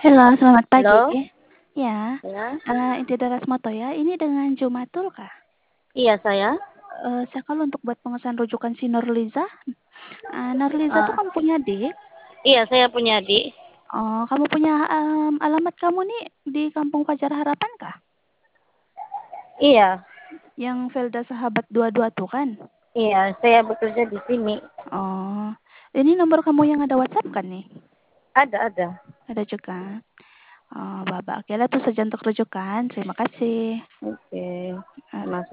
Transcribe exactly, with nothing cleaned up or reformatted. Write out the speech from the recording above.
Halo, selamat pagi. Halo? Ya, Ya. eee, inti Darasmata ya, ini dengan Jumatul kah? Iya, saya. Eee, saya call untuk buat pengesahan rujukan si Nurliza. Eee, Nurliza tuh Eee, kamu punya adik? iya, saya punya adik. Oh, kamu punya, mmm, alamat kamu nih di Kampung Fajar Harapan kah? Iya. Yang Felda Sahabat dua puluh dua tuh kan? Iya, saya bekerja di sini. Oh, ini nomor kamu yang ada WhatsApp kan nih? Ada ada. Ada juga. Oh, Babak. Oke lah, itu saja untuk rujukan. Terima kasih. Oke, Eee sama